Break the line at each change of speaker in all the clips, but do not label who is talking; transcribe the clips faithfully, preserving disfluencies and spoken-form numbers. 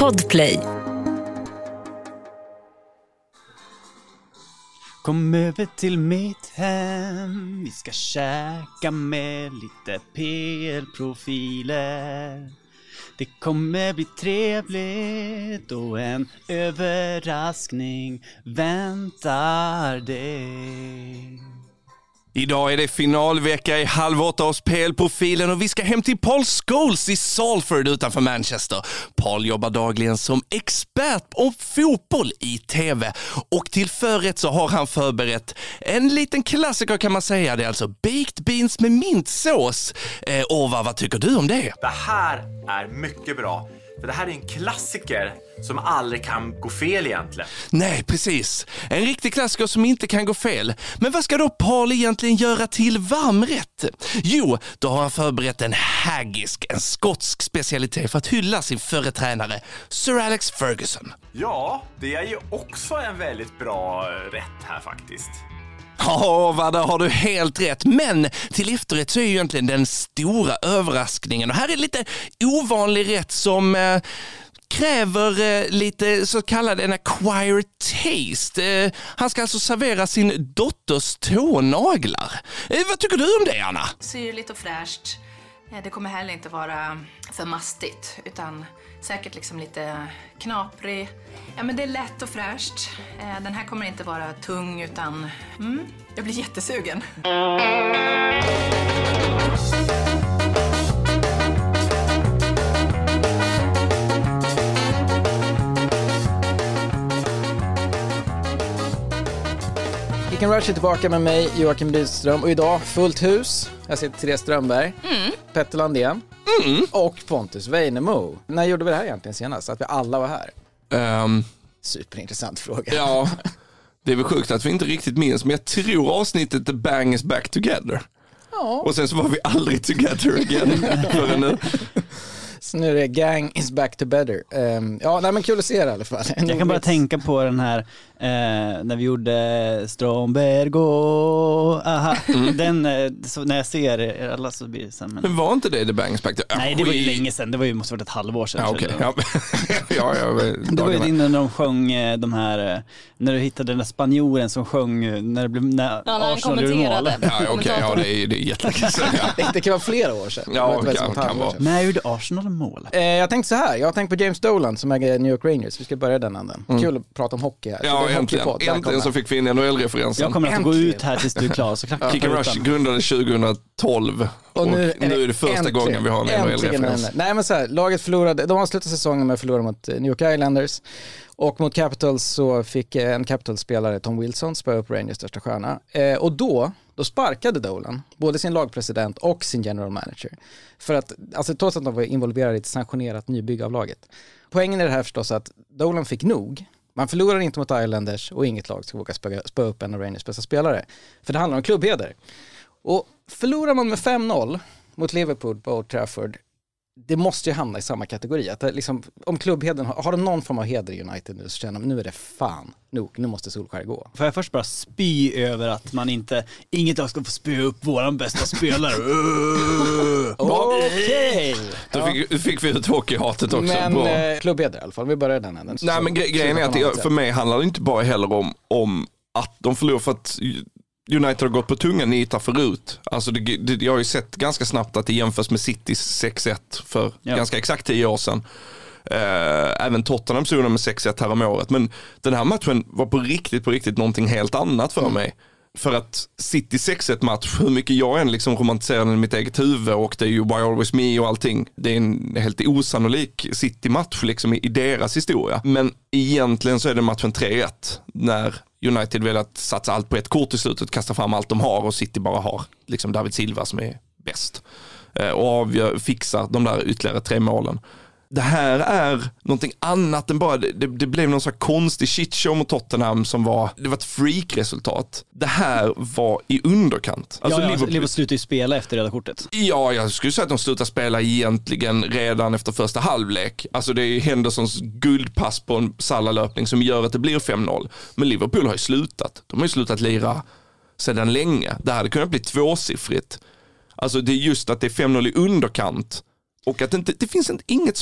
Podplay.
Kom över till mitt hem, vi ska käka med lite P L-profiler. Det kommer bli trevligt och en överraskning väntar dig.
Idag är det finalvecka i halv åtta hos P L-profilen och vi ska hem till Paul Scholes i Salford utanför Manchester. Paul jobbar dagligen som expert om fotboll i tv och till förrätt så har han förberett en liten klassiker kan man säga. Det är alltså baked beans med mintsås. Eh, Ova, vad tycker du om det?
Det här är mycket bra. För det här är en klassiker som aldrig kan gå fel egentligen.
Nej, precis. En riktig klassiker som inte kan gå fel. Men vad ska då Paul egentligen göra till varmrätt? Jo, då har han förberett en haggis, en skotsk specialitet för att hylla sin företränare Sir Alex Ferguson.
Ja, det är ju också en väldigt bra rätt här faktiskt.
Ja, vad där har du helt rätt. Men till efterrätt så är ju egentligen den stora överraskningen. Och här är lite ovanlig rätt som eh, kräver eh, lite så kallad en acquired taste. Eh, han ska alltså servera sin dotters tånaglar. Eh, vad tycker du om det, Anna?
Syrligt och fräscht. Det kommer heller inte vara för mastigt, utan säkert liksom lite knaprig. Ja, men det är lätt och fräscht. Den här kommer inte vara tung, utan mm, jag blir jättesugen.
Kick and Rush är tillbaka med mig, Joakim Rydström. Och idag, fullt hus. Jag sitter Therese Strömberg, mm. Petter Landén mm. och Pontus Weinemo. När gjorde vi det här egentligen senast? Att vi alla var här?
Um,
Superintressant fråga.
Ja, det är väl sjukt att vi inte riktigt minns. Men jag tror avsnittet The Bang is back together. Ja. Och sen så var vi aldrig together again förrän nu.
Så nu är det Gang is back to better. Um, ja, nej, men kul att se det i alla fall.
Jag kan bara tänka på den här eh, när vi gjorde Stromberg och aha, mm. den eh, så när jag ser det alla så blir det sen. Men...
men var inte det The Bang is back to...
Nej, det var ju länge sedan. Det var ju måste varit ett halvår sedan.
Ja, okej. Okay. Ja. ja, ja,
det var ju din när de sjöng de här när du hittade den där spanjoren som sjöng när det blev när
ja, Arsenal gjorde mål.
Ja, okej. Okay. Ja, det är det är jättelänge sedan. Ja.
Det kan vara flera år sedan.
Ja, det kan, kan vara.
När gjorde Arsenal mål?
Eh, jag tänkte så här. Jag har tänkt på James Dolan som äger New York Rangers. Vi ska börja den änden. Mm. Kul att prata om hockey här.
Ja, äntligen. Äntligen så fick vi in N H L-referensen.
Jag kommer att
äntligen.
gå ut här tills du är klar. Så
ja. Kick and Rush grundades tjugohundratolv. Och, och nu, är nu är det första äntligen. gången vi har en N H L-referens.
Nej, men så här. Laget förlorade. De har slutat säsongen med att förlora mot New York Islanders. Och mot Capitals så fick en Capitals-spelare, Tom Wilson, spöa upp Rangers största stjärna. Eh, och då, då sparkade Dolan både sin lagpresident och sin general manager. För att, alltså trots att de var involverade i ett sanktionerat nybygge av laget. Poängen är det här förstås att Dolan fick nog. Man förlorar inte mot Islanders och inget lag ska våga spöa, spöa upp en av Rangers bästa spelare. För det handlar om klubbheder. Och förlorar man med fem noll mot Liverpool på Old Trafford, det måste ju hamna i samma kategori. Att det liksom, om klubbheden har, har de någon form av heder i United nu så känner man nu är det fan nog, nu måste Solskär gå.
Får jag först bara spy över att man inte, inget lag ska få spy upp våran bästa spelare.
Okej!
Då fick, ja. fick vi ut hockeyhatet också.
Men eh, klubbheder i alla fall, vi börjar den änden.
Nej, men gre- grejen är att det, för mig handlar det inte bara heller om, om att de förlorar för att United har gått på tunga nitar förut. Alltså det, det, jag har ju sett ganska snabbt att det jämförs med Citys sex ett för ja. ganska exakt tio år sedan. Eh, även Tottenham såg med sex ett här om året. Men den här matchen var på riktigt, på riktigt någonting helt annat för mm. mig. För att City sex ett-match, hur mycket jag än liksom romantiserar den i mitt eget huvud och det är ju Why Always Me och allting. Det är en helt osannolik City-match liksom i deras historia. Men egentligen så är det matchen tre ett när United vill att satsa allt på ett kort i slutet, kasta fram allt de har och City bara har liksom David Silva som är bäst. Och avgör, fixar de där ytterligare tre målen. Det här är någonting annat än bara, det, det blev någon sån här konstig shitshow mot Tottenham som var, det var ett freak-resultat. Det här var i underkant.
Alltså ja, ja, Liverpool, Liverpool slutade ju spela efter röda kortet.
Ja, jag skulle säga att de slutade spela egentligen redan efter första halvlek. Alltså det är Hendersons guldpass på en Salah-löpning som gör att det blir fem noll. Men Liverpool har ju slutat. De har ju slutat lira sedan länge. Det hade kunnat bli tvåsiffrigt. Alltså det är just att det är fem noll i underkant. Och att det, inte, det finns inte, inget svar.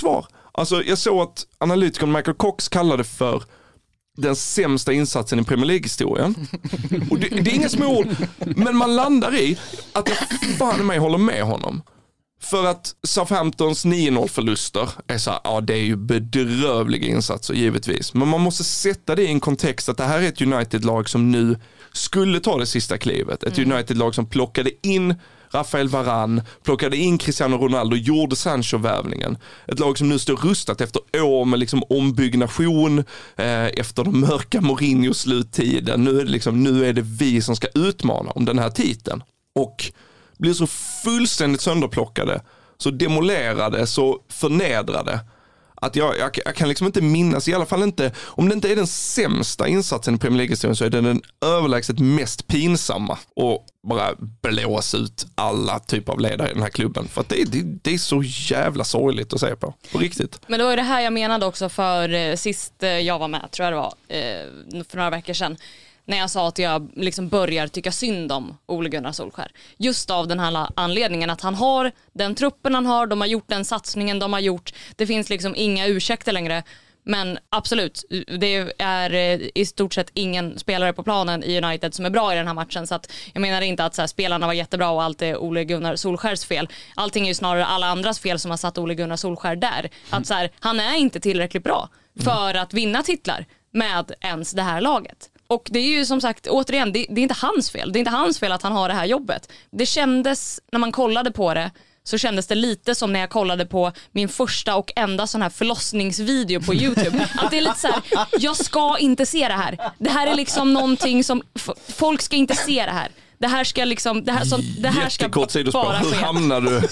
Alltså jag såg att analytikern Michael Cox kallade för den sämsta insatsen i Premier League-historien. Och det, det är inga små ord, men man landar i att jag fan mig håller med honom. För att Southamptons nio noll-förluster är så här, ja det är ju bedrövliga insatser givetvis. Men man måste sätta det i en kontext att det här är ett United-lag som nu skulle ta det sista klivet. Ett mm. United-lag som plockade in Rafael Varane, plockade in Cristiano Ronaldo, gjorde Sancho-värvningen. Ett lag som nu står rustat efter år med liksom ombyggnation, eh, efter de mörka Mourinho-sluttiden. Nu är det liksom, nu är det vi som ska utmana om den här titeln. Och blir så fullständigt sönderplockade, så demolerade, så förnedrade att jag, jag, jag kan liksom inte minnas, i alla fall inte, om det inte är den sämsta insatsen i Premier League-historien så är det den överlägset mest pinsamma och bara blåsa ut alla typer av ledare i den här klubben. För att det, det, det är så jävla sorgligt att se på, på riktigt.
Men det var ju det här jag menade också för eh, sist eh, jag var med, tror jag det var, eh, för några veckor sedan. När jag sa att jag liksom börjar tycka synd om Ole Gunnar Solskjær. Just av den här anledningen att han har den truppen han har, de har gjort den satsningen de har gjort. Det finns liksom inga ursäkter längre. Men absolut, det är i stort sett ingen spelare på planen i United som är bra i den här matchen. Så att jag menar inte att så här, spelarna var jättebra och allt är Ole Gunnar Solskjärs fel. Allting är ju snarare alla andras fel som har satt Ole Gunnar Solskjær där. Att så här, han är inte tillräckligt bra för att vinna titlar med ens det här laget. Och det är ju som sagt, återigen, det, det är inte hans fel. Det är inte hans fel att han har det här jobbet. Det kändes, när man kollade på det, så kändes det lite som när jag kollade på min första och enda sån här förlossningsvideo på YouTube. Att det är lite så här, jag ska inte se det här. Det här är liksom någonting som, folk ska inte se det här. Det här ska liksom, det här, så, det här ska bara ske.
Hur hamnar du?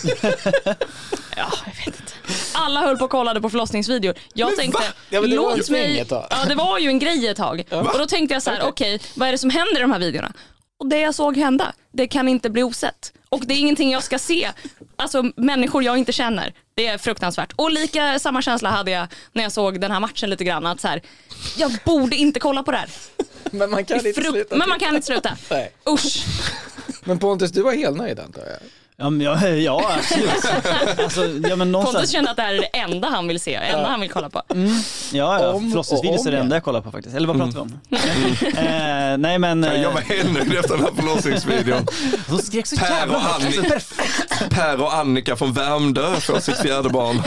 Ja, jag vet inte. Alla höll på och kollade på förlossningsvideor. Jag men tänkte, ja, men det låt var mig... Ja, det var ju en grej ett tag. Ja. Och då tänkte jag så här, okej, okay, vad är det som händer i de här videorna? Och det jag såg hända, det kan inte bli osett. Och det är ingenting jag ska se. Alltså människor jag inte känner. Det är fruktansvärt. Och lika samma känsla hade jag när jag såg den här matchen lite grann. Att så här, jag borde inte kolla på det här.
Men man kan inte
Fruk-
sluta.
Men man kan inte sluta.
Nej.
Usch.
Men Pontus, du var helt nöjd antar jag.
Ja, men ja, ja absolut. Alltså, ja, men någonstans...
Pontus kände att det här är det enda han vill se, enda ja. han vill kolla på.
Mm. Ja, ja. Förlossningsvideos är det enda jag kollar på faktiskt. Eller vad pratar vi om? Mm. eh, nej, men...
Ja, jag var helt nöjd efter den här förlossningsvideon.
De skrek så
per
jävla
och, Annika, per och Annika från Värmdö får sitt fjärde barn.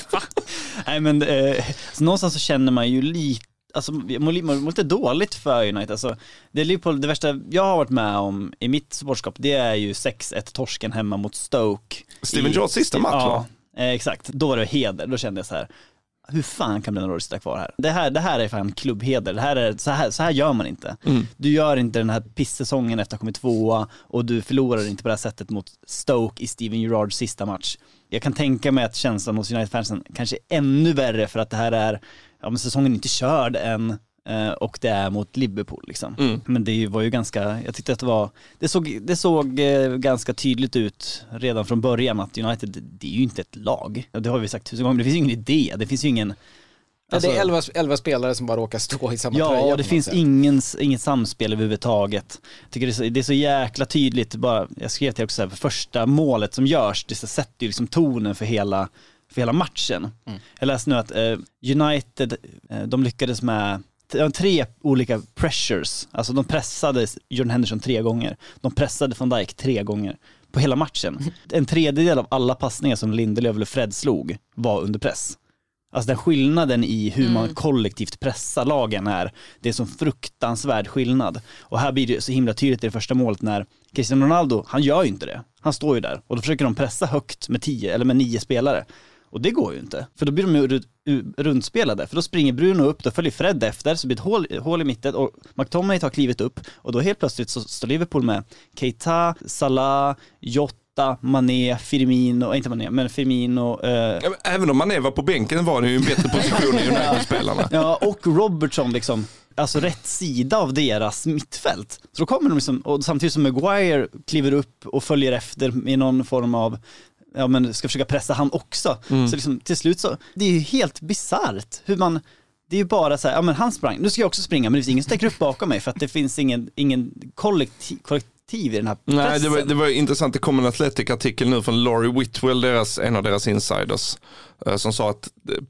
Nej, men eh, så någonstans så känner man ju lite, alltså man mår lite dåligt för United. Alltså, det är Liverpool, det värsta jag har varit med om i mitt supportskap, det är ju sex ett torsken hemma mot Stoke.
Steven Gerrards sista match,
ja, eh, exakt. Då var det heder. Då kände jag så här, hur fan kan den sitta kvar här? Det här, det här är fan klubbheder. Det här är, så, här, så här gör man inte. Mm. Du gör inte den här pissäsongen efter att ha kommit tvåa och du förlorar inte på det här sättet mot Stoke i Steven Gerrards sista match. Jag kan tänka mig att känslan hos United-fansen kanske är ännu värre för att det här är, ja, men säsongen är inte körd än eh, och det är mot Liverpool liksom. Mm. Men det var ju ganska, jag tyckte att det var, det såg, det såg eh, ganska tydligt ut redan från början att United, det är ju inte ett lag. Det har vi sagt tusen gånger, det finns ju ingen idé, det finns ju ingen...
Alltså, ja, det är elva, elva spelare som bara råkar stå i samma
ja,
tröja.
Ja, och det finns ingen, inget samspel överhuvudtaget. Jag tycker det är, så, det är så jäkla tydligt. Bara, jag skrev till också så här, för första målet som görs, det sätter ju liksom tonen för hela, för hela matchen. Mm. Jag läste nu att eh, United, eh, de lyckades med tre olika pressures. Alltså de pressade Jordan Henderson tre gånger. De pressade Van Dijk tre gånger på hela matchen. En tredjedel av alla passningar som Lindelöf eller Fred slog var under press. Alltså den skillnaden i hur man mm. kollektivt pressar lagen är, det är som fruktansvärd skillnad. Och här blir det så himla tydligt i det första målet när Cristiano Ronaldo, han gör ju inte det. Han står ju där och då försöker de pressa högt med tio eller med nio spelare. Och det går ju inte, för då blir de ju rundspelade. För då springer Bruno upp, då följer Fred efter, så blir det ett hål, hål i mitten och McTominay tar klivet upp. Och då helt plötsligt så står Liverpool med Keita, Salah, Jota, Mané, Firmino, inte Mané, men Firmino. Eh...
Även om Mané var på bänken var det ju en bättre position i United-spelarna.
Ja, och Robertson liksom, alltså rätt sida av deras mittfält. Så då kommer de liksom, och samtidigt som Maguire kliver upp och följer efter i någon form av, ja men ska försöka pressa han också. Mm. Så liksom till slut så, det är ju helt bizarrt hur man, det är ju bara så här, ja men han sprang, nu ska jag också springa, men det finns ingen som täcker upp bakom mig för att det finns ingen, ingen kollektiv, aktiv i den här pressen.
Nej, det var, det var intressant. Det kom en Athletic-artikel nu från Laurie Whitwell, deras, en av deras insiders, som sa att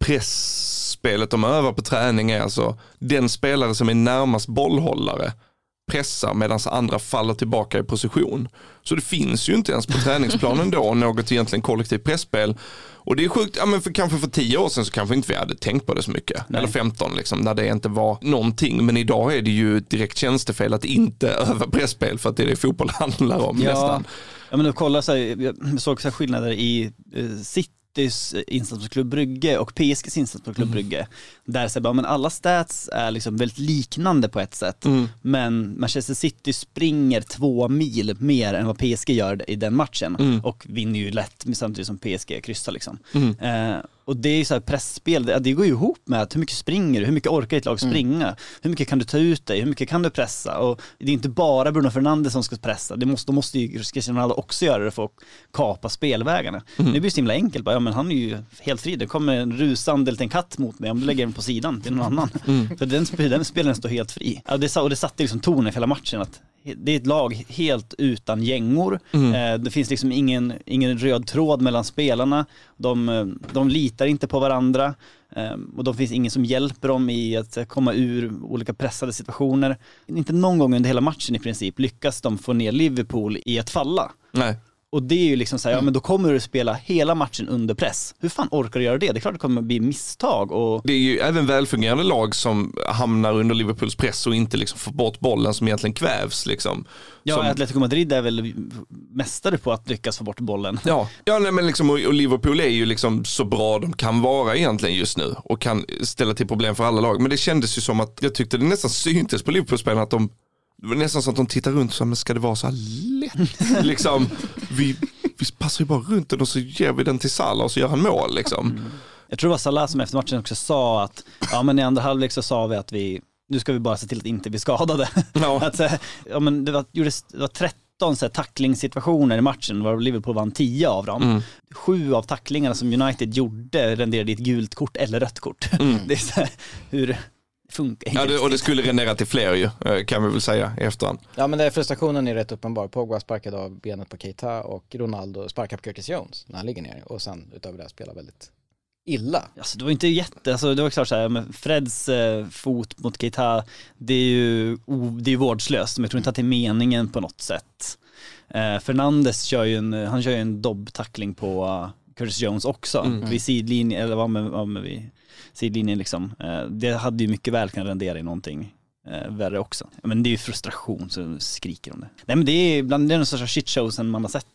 pressspelet de övar på träning är alltså den spelare som är närmast bollhållare pressar medan andra faller tillbaka i position. Så det finns ju inte ens på träningsplanen då något egentligen kollektivt pressspel. Och det är sjukt, ja men för, kanske för tio år sedan så kanske inte vi hade tänkt på det så mycket. Nej. Eller femton liksom, när det inte var någonting. Men idag är det ju ett direkt tjänstefel att inte öva pressspel för att det är det fotboll handlar om
ja.
nästan.
Ja men kolla så här, jag såg så här skillnader i uh, City insats på Klubb Brygge och P S G:s insats på Klubb Brygge. Mm. Där så bara, men alla stats är liksom väldigt liknande på ett sätt. Mm. Men Manchester City springer två mil mer än vad P S G gör i den matchen. Mm. Och vinner ju lätt samtidigt som P S G kryssar liksom. Mm. Eh, och det är ju så här pressspel, det, det går ju ihop med att hur mycket springer du, hur mycket orkar ett lag springa, mm. hur mycket kan du ta ut dig, hur mycket kan du pressa. Och det är inte bara Bruno Fernandes som ska pressa, det måste, då måste ju Cristiano Ronaldo också göra det för att kapa spelvägarna. Mm. Det blir så himla enkelt, bara, ja, men han är ju helt fri, det kommer en rusande liten katt mot mig om du lägger den på sidan till någon annan. Mm. Så den, den spelaren står helt fri. Ja, det, och det satte liksom tonen i hela matchen att det är ett lag helt utan gängor. Mm. Eh, det finns liksom ingen, ingen röd tråd mellan spelarna. De, de litar inte på varandra. Eh, och det finns ingen som hjälper dem i att komma ur olika pressade situationer. Inte någon gång under hela matchen i princip lyckas de få ner Liverpool i att falla. Nej. Och det är ju liksom så här, ja men då kommer du spela hela matchen under press. Hur fan orkar du göra det? Det är klart det kommer bli misstag. Och... Det är ju även välfungerande lag som hamnar under Liverpools press och inte liksom får bort bollen som egentligen kvävs liksom. Ja,
som...
Atletico Madrid är väl mästare på att lyckas få bort bollen.
Ja, ja nej, men liksom, och Liverpool är ju liksom så bra de kan vara egentligen just nu och kan ställa till problem för alla lag. Men det kändes ju som att, jag tyckte det nästan syntes på Liverpool-spelarna att de det var nästan så att de tittar runt och sa, men ska det vara så här lätt? liksom, vi, vi passar ju bara runt den och så ger vi den till Salah och så gör han mål. Liksom. Mm.
Jag tror det var Salah som efter matchen också sa att ja, men i andra halvlek så sa vi att vi, nu ska vi bara se till att inte bli skadade. Ja. att, ja, men det, var, det var tretton så här, tacklingssituationer i matchen, var Liverpool vann tio av dem. Mm. Sju av tacklingarna som United gjorde renderade i ett gult kort eller rött kort. Mm. Det är så här, hur... funkar.
Ja, det, och det skulle rendera till fler ju, kan vi väl säga i efterhand.
Ja, men det är frustrationen är rätt uppenbar. Pogba sparkade av benet på Keita och Ronaldo sparkade på Curtis Jones när han ligger ner och sen utöver det spelar väldigt illa.
Alltså, det var inte jätte, alltså, det var klart så här, med Freds eh, fot mot Keita, det är ju oh, det är vårdslöst, men jag tror inte att det är meningen på något sätt. Eh, Fernandes kör ju en, han kör ju en dobb-tackling på uh, Curtis Jones också, mm. vid sidlinjen, eller vad med, vad med vi sidlinjen liksom. Det hade ju mycket väl kan rendera i någonting eh, värre också. Men det är ju frustration så skriker om det. Nej men det är bland den största shitshowsen man har sett.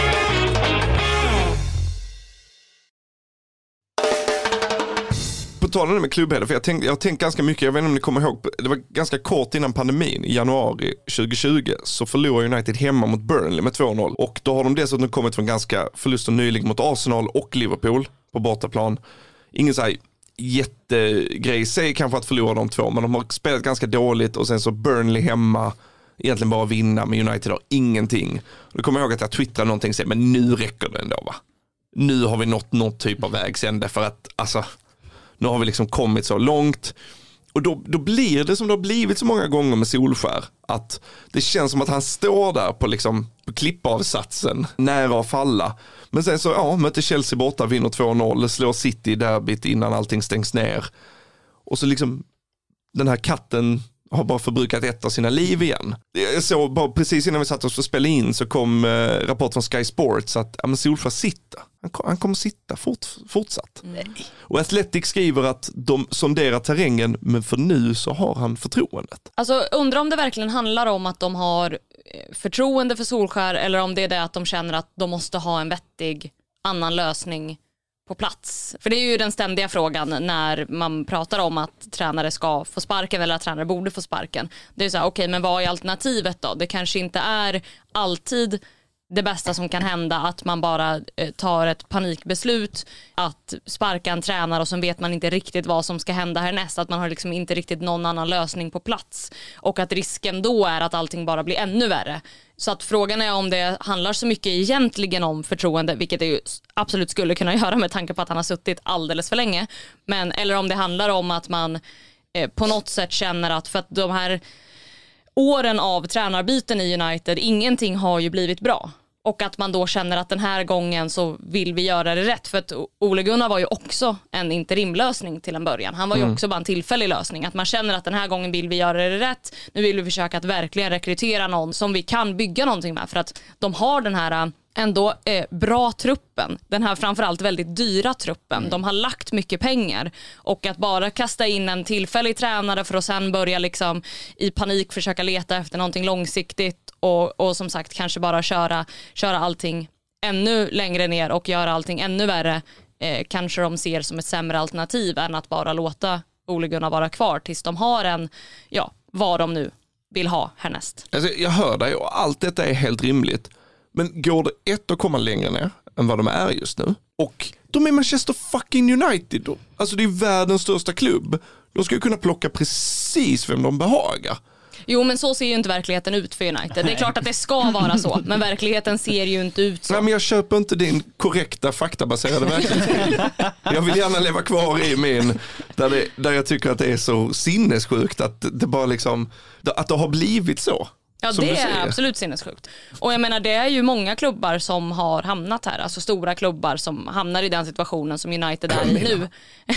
På tal om det med klubbheder, för jag tänkt, jag har tänkt ganska mycket, jag vet inte om ni kommer ihåg, det var ganska kort innan pandemin, i januari tjugohundratjugo, så förlorade United hemma mot Burnley med två noll. Och då har de dessutom kommit från ganska förluster nyligen mot Arsenal och Liverpool på bortaplan. Ingen så här jättegrej säger kanske att förlora de två, men de har spelat ganska dåligt och sen så Burnley hemma, egentligen bara vinna, men United har ingenting. Då kommer jag ihåg att jag twittrade någonting och säger, men nu räcker det ändå va? Nu har vi nått någon typ av vägsände för att alltså, nu har vi liksom kommit så långt. Och då, då blir det som det har blivit så många gånger med Solskär, att det känns som att han står där på, liksom, på klippavsatsen nära att falla. Men sen så ja, möter Chelsea borta, vinner två noll, slår City i derbyt innan allting stängs ner. Och så liksom den här katten har bara förbrukat ett av sina liv igen. Jag såg bara precis innan vi satt oss och spelade in så kom eh, rapport från Sky Sports att ja, men Solskär sitter. Han, han kommer sitta fort, fortsatt. Mm. Och Athletic skriver att de sonderar terrängen, men för nu så har han förtroendet.
Alltså undrar om det verkligen handlar om att de har förtroende för Solskär eller om det är det att de känner att de måste ha en vettig annan lösning på plats. För det är ju den ständiga frågan när man pratar om att tränare ska få sparken eller att tränare borde få sparken. Det är så här, okej, okay, men vad är alternativet då? Det kanske inte är alltid det bästa som kan hända att man bara eh, tar ett panikbeslut att sparka en tränare och så vet man inte riktigt vad som ska hända härnäst, att man har liksom inte riktigt någon annan lösning på plats och att risken då är att allting bara blir ännu värre. Så att frågan är om det handlar så mycket egentligen om förtroende, vilket det ju absolut skulle kunna göra med tanke på att han har suttit alldeles för länge, men eller om det handlar om att man eh, på något sätt känner att för att de här åren av tränarbyten i United, ingenting har ju blivit bra. Och att man då känner att den här gången så vill vi göra det rätt. För att Ole Gunnar var ju också en interimlösning till en början. Han var ju mm. också bara en tillfällig lösning. Att man känner att den här gången vill vi göra det rätt. Nu vill vi försöka att verkligen rekrytera någon som vi kan bygga någonting med. För att de har den här ändå eh, bra truppen. Den här framförallt väldigt dyra truppen. Mm. De har lagt mycket pengar. Och att bara kasta in en tillfällig tränare för att sen börja liksom i panik försöka leta efter någonting långsiktigt. Och, och som sagt kanske bara köra, köra allting ännu längre ner och göra allting ännu värre. Eh, kanske de ser som ett sämre alternativ än att bara låta Ole Gunnar vara kvar tills de har en, ja, vad de nu vill ha härnäst.
Alltså, jag hör dig och allt detta är helt rimligt. Men går det ett att komma längre ner än vad de är just nu? Och de är Manchester fucking United då. Alltså det är världens största klubb. De ska ju kunna plocka precis vem de behagar.
Jo, men så ser ju inte verkligheten ut för United. Det är klart att det ska vara så, men verkligheten ser ju inte ut så.
Nej, men jag köper inte din korrekta faktabaserade verklighetsbild. Jag vill gärna leva kvar i min, där, det, där jag tycker att det är så sinnessjukt att det bara liksom, att det har blivit så.
Ja, det är absolut sinnessjukt. Och jag menar, det är ju många klubbar som har hamnat här. Alltså stora klubbar som hamnar i den situationen som United är i nu.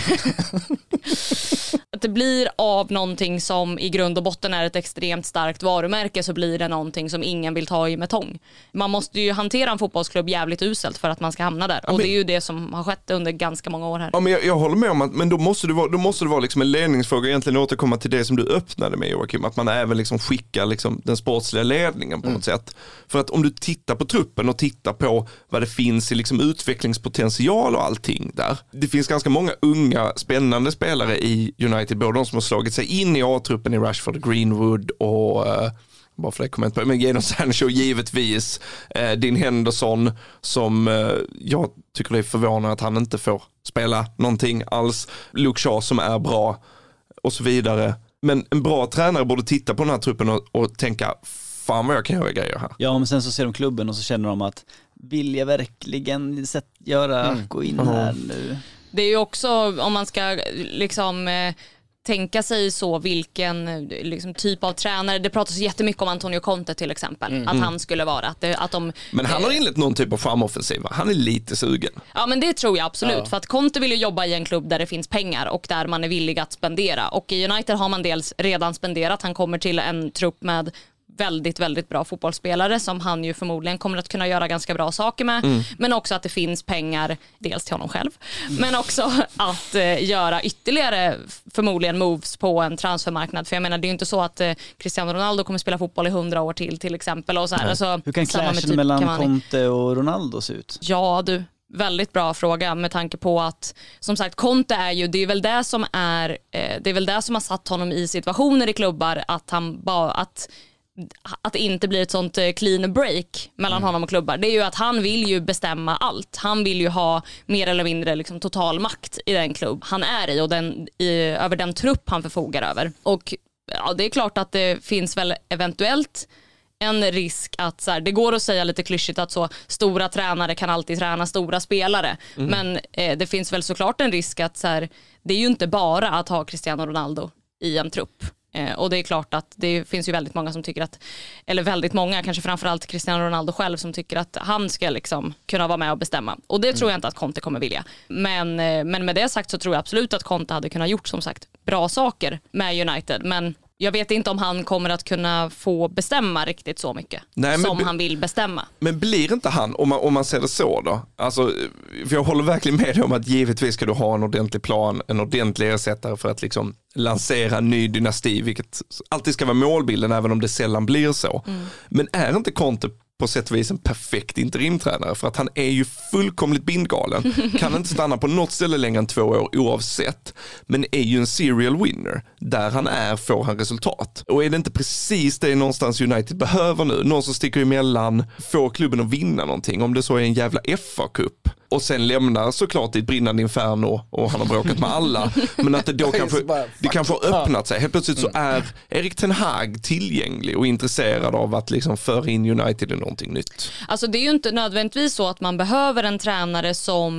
Att det blir av någonting som i grund och botten är ett extremt starkt varumärke, så blir det någonting som ingen vill ta i med tång. Man måste ju hantera en fotbollsklubb jävligt uselt för att man ska hamna där. Ja, men, och det är ju det som har skett under ganska många år här.
Ja, men jag, jag håller med om att, men då måste det vara, då måste det vara liksom en ledningsfråga, egentligen återkomma till det som du öppnade med, Joakim. Att man även liksom skickar liksom den sportsliga ledningen på mm. något sätt. För att om du tittar på truppen och tittar på vad det finns i liksom utvecklingspotential och allting där. Det finns ganska många unga spännande spelare i United, både de som har slagit sig in i A-truppen i Rashford, Greenwood och uh, bara för det kommer jag inte på, men Jadon Sancho givetvis, uh, Dean Henderson som uh, jag tycker det är förvånande att han inte får spela någonting alls, Luke Shaw som är bra och så vidare. Men en bra tränare borde titta på den här truppen och, och tänka, fan vad jag kan göra grejer här.
Ja, men sen så ser de klubben och så känner de att vill jag verkligen sätt, göra, mm. gå in mm. här nu.
Det är ju också, om man ska liksom eh, tänka sig så, vilken liksom, typ av tränare. Det pratas jättemycket om Antonio Conte till exempel. Mm. Att han skulle vara. Att det, att de,
men han har inlett någon typ av framoffensiv. Han är lite sugen.
Ja, men det tror jag absolut. Ja. För att Conte vill ju jobba i en klubb där det finns pengar och där man är villig att spendera. Och i United har man dels redan spenderat. Han kommer till en trupp med väldigt, väldigt bra fotbollsspelare som han ju förmodligen kommer att kunna göra ganska bra saker med. Mm. Men också att det finns pengar, dels till honom själv, mm. men också att eh, göra ytterligare förmodligen moves på en transfermarknad. För jag menar, det är ju inte så att eh, Cristiano Ronaldo kommer spela fotboll i hundra år till till exempel. Och så här. Alltså,
hur kan clashen typ, mellan kan Conte och Ronaldo se ut?
Ja, du. Väldigt bra fråga med tanke på att, som sagt, Conte är ju, det är väl det som är, eh, det är väl det som har satt honom i situationer i klubbar att han bara, att att det inte blir ett sånt clean break mellan mm. honom och klubbar. Det är ju att han vill ju bestämma allt. Han vill ju ha mer eller mindre liksom total makt i den klubb han är i och den, i, över den trupp han förfogar över. Och ja, det är klart att det finns väl eventuellt en risk att så här, det går att säga lite klyschigt att så stora tränare kan alltid träna stora spelare. Mm. Men eh, det finns väl såklart en risk att så här, det är ju inte bara att ha Cristiano Ronaldo i en trupp. Eh, och det är klart att det finns ju väldigt många som tycker att, eller väldigt många, kanske framförallt Cristiano Ronaldo själv, som tycker att han ska liksom kunna vara med och bestämma. Och det mm. tror jag inte att Conte kommer vilja. Men, eh, men med det sagt så tror jag absolut att Conte hade kunnat gjort, som sagt, bra saker med United. Men jag vet inte om han kommer att kunna få bestämma riktigt så mycket. Nej, som men, han vill bestämma.
Men blir inte han, om man, om man ser det så då, alltså, för jag håller verkligen med dig om att givetvis ska du ha en ordentlig plan, en ordentlig ersättare för att liksom lansera en ny dynasti, vilket alltid ska vara målbilden även om det sällan blir så. Mm. Men är inte Conte på sätt och vis en perfekt interimtränare, för att han är ju fullkomligt bindgalen. Kan inte stanna på något ställe längre än två år oavsett, men är ju en serial winner. Där han är får han resultat. Och är det inte precis det någonstans United behöver nu? Någon som sticker emellan, får klubben att vinna någonting, om det så är en jävla F A-cup. Och sen lämnar såklart i ett brinnande inferno och han har bråkat med alla. Men att det då kanske, det kanske har öppnat sig. Helt plötsligt så är Erik Ten Hag tillgänglig och intresserad av att liksom föra in United i någonting nytt.
Alltså det är ju inte nödvändigtvis så att man behöver en tränare som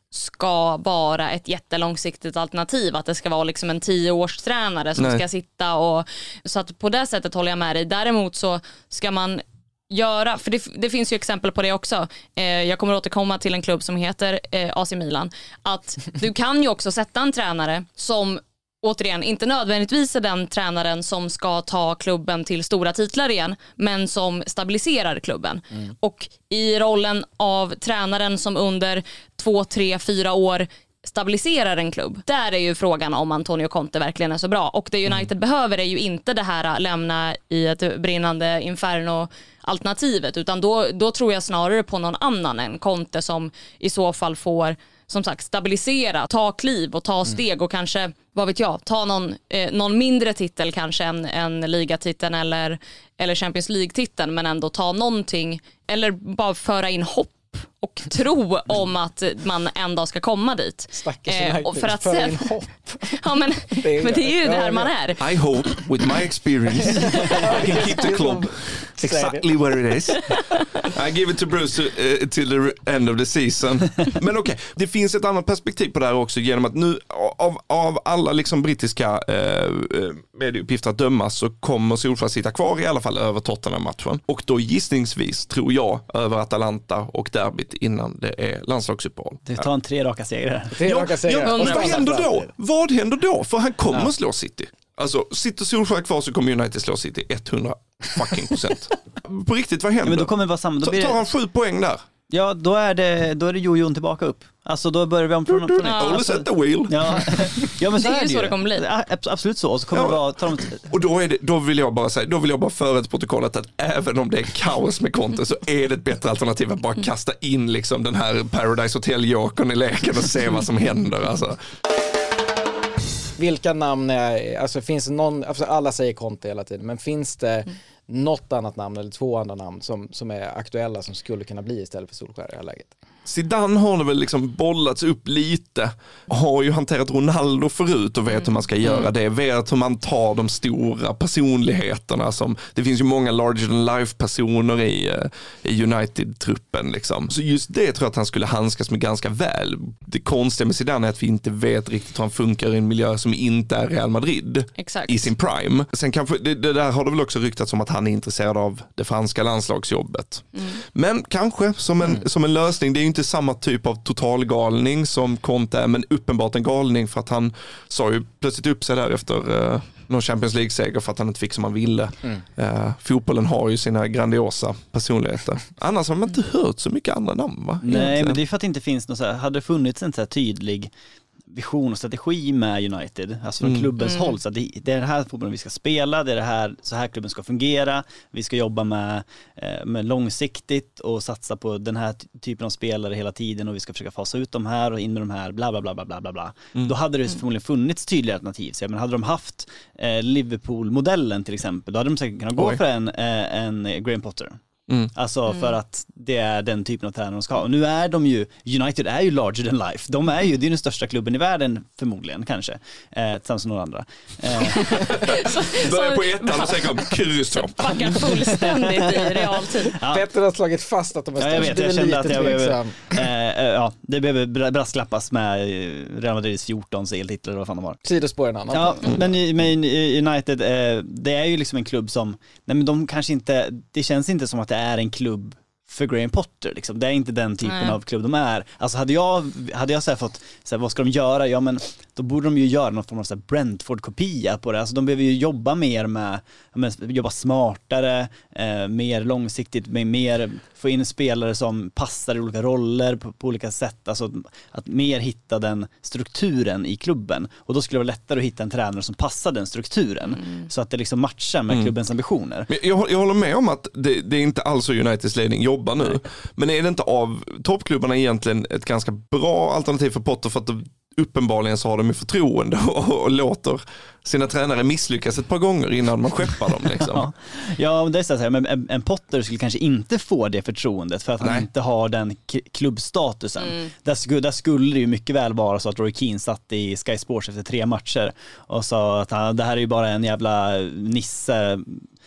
ska vara ett jättelångsiktigt alternativ, att det ska vara liksom en tioårstränare som
Nej.
ska sitta och, så att på det sättet håller jag med dig. Däremot så ska man göra, för det, det finns ju exempel på det också. Eh, jag kommer återkomma till en klubb som heter eh, A C Milan, att du kan ju också sätta en tränare som återigen inte nödvändigtvis är den tränaren som ska ta klubben till stora titlar igen, men som stabiliserar klubben. Mm. Och i rollen av tränaren som under två, tre, fyra år stabiliserar en klubb, där är ju frågan om Antonio Conte verkligen är så bra. Och det United mm. behöver är ju inte det här lämna i ett brinnande inferno alternativet, utan då, då tror jag snarare på någon annan än Conte som i så fall får, som sagt, stabilisera, ta kliv och ta steg mm. och kanske, vad vet jag, ta någon, eh, någon mindre titel kanske än, än ligatiteln eller, eller Champions League-titeln, men ändå ta någonting, eller bara föra in hopp och tro om att man en dag ska komma dit.
Stackars United,
eh, för att
för
sen,
in hopp.
Ja, men det är, men det är ju
ja,
där
ja.
man är.
I hope with my experience I can keep the club exactly where it is. I give it to Bruce to, uh, till the end of the season. Men okej, okay, det finns ett annat perspektiv på det här också, genom att nu av, av alla liksom brittiska eh, medieuppgifter att döma så kommer Solskjaer sitta kvar i alla fall över Tottenham-matchen. Och då gissningsvis, tror jag, över Atalanta och derbyt innan det är landslagsuppehåll.
Det tar en tre raka segrar.
Tre
ja,
raka segrar.
Ja, och vad händer då? Vad händer då? För han kommer
ja.
slå City. Alltså, sitter Solskjaer kvar så kommer United slå City hundra fucking procent. På riktigt, vad händer?
Ja, men då kommer det vara samma. Då blir
tar
det...
han sju poäng där?
Ja, då är det, då är det jojon tillbaka upp. Alltså då börjar vi om från... från
Ja.
alltså,
at the wheel.
Ja, ja men så
det är
är
ju
det
så
ju.
det kommer bli.
Ja, absolut så. Och så kommer
Ja.
det vara... Ta dem...
Och då, är det, då vill jag bara säga, då vill jag bara föra ett protokollet att även om det är kaos med Conte så är det ett bättre alternativ att bara kasta in liksom den här Paradise Hotel-jokern i leken och se vad som händer. Alltså.
Vilka namn är, alltså finns det någon, alltså alla säger Conte hela tiden, men finns det mm. något annat namn eller två andra namn som, som är aktuella som skulle kunna bli istället för Solskjaer i det här läget?
Zidane har det väl liksom bollats upp lite. Har ju hanterat Ronaldo förut och vet mm. hur man ska göra det. Vet hur man tar de stora personligheterna. Som, det finns ju många larger than life personer i, i United-truppen. Liksom. Så just det tror jag att han skulle handskas med ganska väl. Det konstiga med Zidane är att vi inte vet riktigt hur han funkar i en miljö som inte är Real Madrid.
Exakt.
I sin prime. Sen kanske, det, det där har det väl också ryktats om att han är intresserad av det franska landslagsjobbet. Mm. Men kanske som en, mm. som en lösning, det är ju inte samma typ av totalgalning som Conte är, men uppenbart en galning för att han sa ju plötsligt upp sig där efter uh, någon Champions League-seger för att han inte fick som han ville. Mm. Uh, fotbollen har ju sina grandiosa personligheter. Annars har man inte hört så mycket andra namn, va?
Nej, egentligen. Men det är för att det inte finns något så här, hade det funnits en så här tydlig vision och strategi med United, alltså från mm. klubbens mm. håll, så att det, det är det här fotbollen vi ska spela, det är det här, så här klubben ska fungera, vi ska jobba med, med långsiktigt och satsa på den här typen av spelare hela tiden och vi ska försöka fasa ut de här och in med de här, bla bla bla bla bla bla. Mm. Då hade det mm. förmodligen funnits tydliga alternativ, så, men hade de haft eh, Liverpool-modellen till exempel, då hade de säkert kunnat gå Oj. för en, eh, en Graham Potter. Mm. Alltså mm. för att det är den typen av tränare de ska ha. Och nu är de ju, United är ju larger than life. De är ju, det är den största klubben i världen förmodligen, kanske. Eh, tillsammans med några andra. Eh.
Börjar på ettan och sen kom krysshopp.
Backar fullständigt i realtid.
Ja. Petter har slagit fast att de är störst.
Ja, jag vet, jag kände att jag behöver, eh, ja, det behöver brasklappas med Real Madrids fjorton eltitlar eller vad fan de har.
Sidospår en annan.
Ja, men med United, eh, det är ju liksom en klubb som, nej men de kanske inte, det känns inte som att det är en klubb för Graham Potter liksom. Det är inte den typen Nej. av klubb de är. Alltså hade jag, hade jag så här fått så här, vad ska de göra? Ja, men då borde de ju göra någon form av så här Brentford-kopia på det. Alltså de behöver ju jobba mer med, med jobba smartare, eh, mer långsiktigt, med mer få in spelare som passar i olika roller på, på olika sätt. Alltså att mer hitta den strukturen i klubben. Och då skulle det vara lättare att hitta en tränare som passar den strukturen. Mm. Så att det liksom matchar med mm. klubbens ambitioner.
Men jag, jag håller med om att det, det är inte alls Uniteds ledning jobbar nu. Nej. Men är det inte av toppklubbarna egentligen ett ganska bra alternativ för Potter, för att det, uppenbarligen så har de ju förtroende och, och låter sina tränare misslyckas ett par gånger innan man skeppar dem. Liksom.
Ja, ja det är så här, men en, en Potter skulle kanske inte få det förtroendet för att han Nej. inte har den k- klubbstatusen. Mm. Där, skulle, där skulle det ju mycket väl vara så att Roy Keane satt i Sky Sports efter tre matcher och sa att han, det här är ju bara en jävla nisse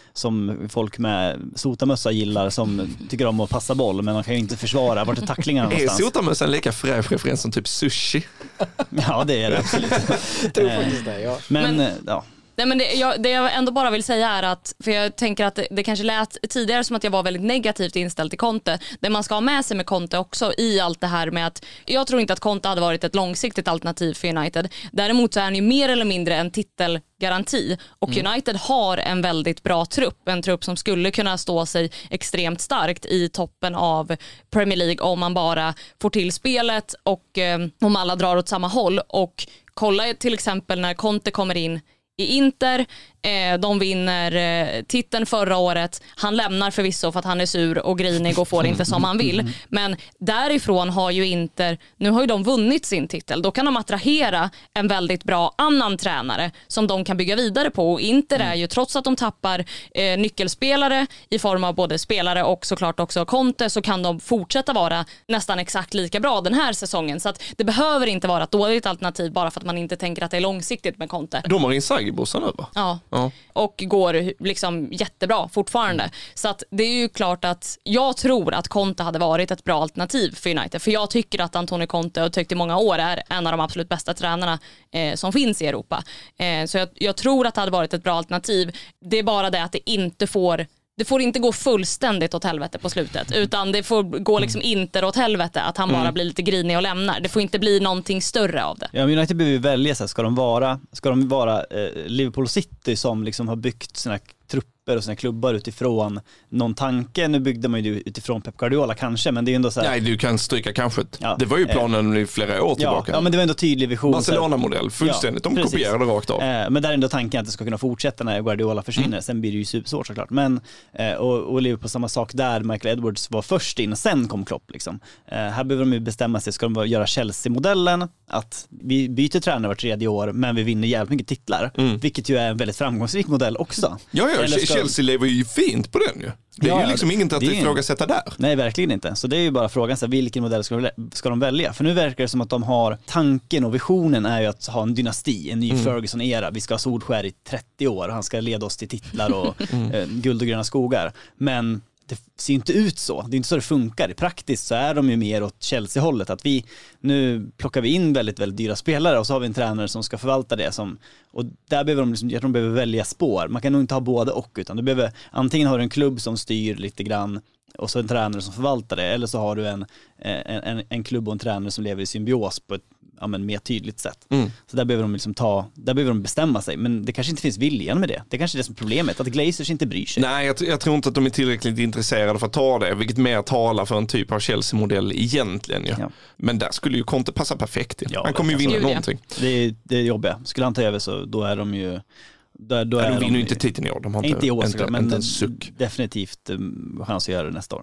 som folk med sotamössa gillar, som tycker om att passa boll, men man kan ju inte försvara vart är tacklingarna någonstans.
Är sotamössan lika fräsch referens som typ sushi?
Ja, det är det absolut.
tror faktiskt det, ja.
Men, men ja.
Nej, men det jag, det jag ändå bara vill säga är att, för jag tänker att det, det kanske lät tidigare som att jag var väldigt negativt inställd till Conte. Det man ska ha med sig med Conte också i allt det här med att jag tror inte att Conte hade varit ett långsiktigt alternativ för United. Däremot så är han ju mer eller mindre en titelgaranti och mm. United har en väldigt bra trupp. En trupp som skulle kunna stå sig extremt starkt i toppen av Premier League om man bara får till spelet och eh, om alla drar åt samma håll. Och kolla till exempel när Conte kommer in i Inter, eh, de vinner eh, titeln förra året. Han lämnar förvisso för att han är sur och grinig och får inte som han vill. Men därifrån har ju Inter, nu har ju de vunnit sin titel. Då kan de attrahera en väldigt bra annan tränare som de kan bygga vidare på. Och Inter är ju, trots att de tappar eh, nyckelspelare i form av både spelare och såklart också Conte, så kan de fortsätta vara nästan exakt lika bra den här säsongen. Så att det behöver inte vara ett dåligt alternativ bara för att man inte tänker att det är långsiktigt med Conte.
De har Inzaghi-bossen nu, va?
Ja. Ja. Och går liksom jättebra fortfarande. Mm. Så att det är ju klart att jag tror att Conte hade varit ett bra alternativ för United. För jag tycker att Antonio Conte, och tyckt i många år, är en av de absolut bästa tränarna eh, som finns i Europa. Eh, så jag, jag tror att det hade varit ett bra alternativ. Det är bara det att det inte får Det får inte gå fullständigt åt helvete på slutet, utan det får gå liksom inte åt helvete att han bara mm. blir lite grinig och lämnar. Det får inte bli någonting större av det.
Ja, men United behöver välja så här, ska de vara ska de vara eh, Liverpool City som liksom har byggt sina trupper och sina klubbar utifrån någon tanke. Nu byggde man ju utifrån Pep Guardiola kanske, men det är ändå så här...
Nej, du kan stryka kanske.
Ja,
det var ju planen eh, i flera år tillbaka.
Ja, ja, men det var ändå tydlig vision.
Barcelona-modell, fullständigt. Ja, de kopierade rakt av.
Eh, men där är ändå tanken att det ska kunna fortsätta när Guardiola försvinner. Mm. Sen blir det ju supersvårt såklart. Men, eh, och, och Liverpool på samma sak där. Michael Edwards var först in och sen kom Klopp. Liksom. Eh, här behöver de ju bestämma sig. Ska de göra Chelsea-modellen? Att vi byter tränare var tredje år, men vi vinner jävligt mycket titlar. Mm. Vilket ju är en väldigt framgångsrik modell också.
Ja, ja, ska... Chelsea lever ju fint på den ju. Det är ja, ju liksom inget att ifrågasätta där.
Nej, verkligen inte. Så det är ju bara frågan, så här, vilken modell ska de, ska de välja? För nu verkar det som att de har tanken och visionen är ju att ha en dynasti, en ny mm. Ferguson-era. Vi ska ha Solskär i trettio år. Han ska leda oss till titlar och mm. eh, guld och gröna skogar. Men det ser inte ut så. Det är inte så det funkar. Praktiskt så är de ju mer åt Chelsea-hållet. Att vi, nu plockar vi in väldigt, väldigt dyra spelare och så har vi en tränare som ska förvalta det. Som, och där behöver de, liksom, jag tror de behöver välja spår. Man kan nog inte ha både och, utan du behöver, antingen har du en klubb som styr lite grann och så en tränare som förvaltar det. Eller så har du en, en, en, en klubb och en tränare som lever i symbios på ett ja, men mer tydligt sätt. Mm. Så där behöver de liksom ta, där behöver de bestämma sig. Men det kanske inte finns viljan med det. Det är kanske är det som är problemet, att Glazers inte bryr sig.
Nej, jag, jag tror inte att de är tillräckligt intresserade för att ta det, vilket mer talar för en typ av Chelsea-modell egentligen. Ja. Ja. Men där skulle ju Conte passa perfekt. Ja, han kommer ju vinna någonting.
Det är, det är jobbigt. Skulle han ta över så då är de ju... Då, då
ja,
är
de vinner ju
de,
inte titeln i år. De har
inte, inte i år,
inte,
men
inte en suck.
Definitivt um, chans att göra det nästa år.